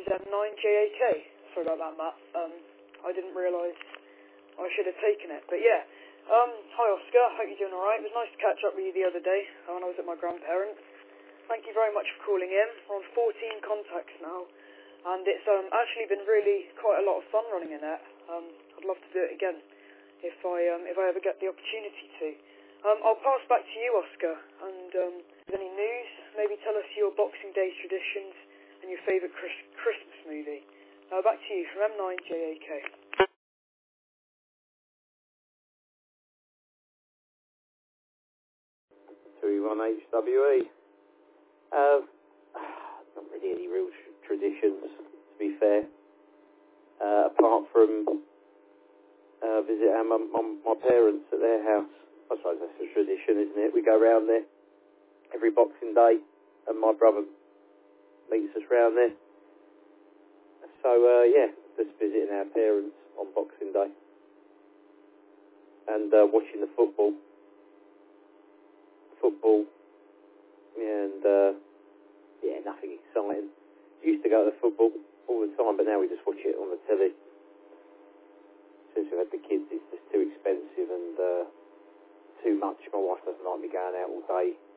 M9JAK. Sorry about that, Matt. I didn't realise I should have taken it. But yeah. Hi Oscar, hope you're doing alright. It was nice to catch up with you the other day when I was at my grandparents'. Thank you very much for calling in. We're on 14 contacts now, and it's actually been really quite a lot of fun running in it. I'd love to do it again if I ever get the opportunity to. I'll pass back to you, Oscar, and if there's any news, maybe tell us your Boxing Day traditions and your favourite Christmas movie. Back to you from M9JAK. 31HWE. Not really any real traditions, to be fair. Apart from visit my parents at their house. I suppose that's a tradition, isn't it? We go round there every Boxing Day, and my brother meets us round there. So, yeah, just visiting our parents on Boxing Day. And watching the football. And yeah, nothing exciting. Used to go to the football all the time, but now we just watch it on the telly. Since we've had the kids, it's just too expensive and too much. My wife doesn't like me going out all day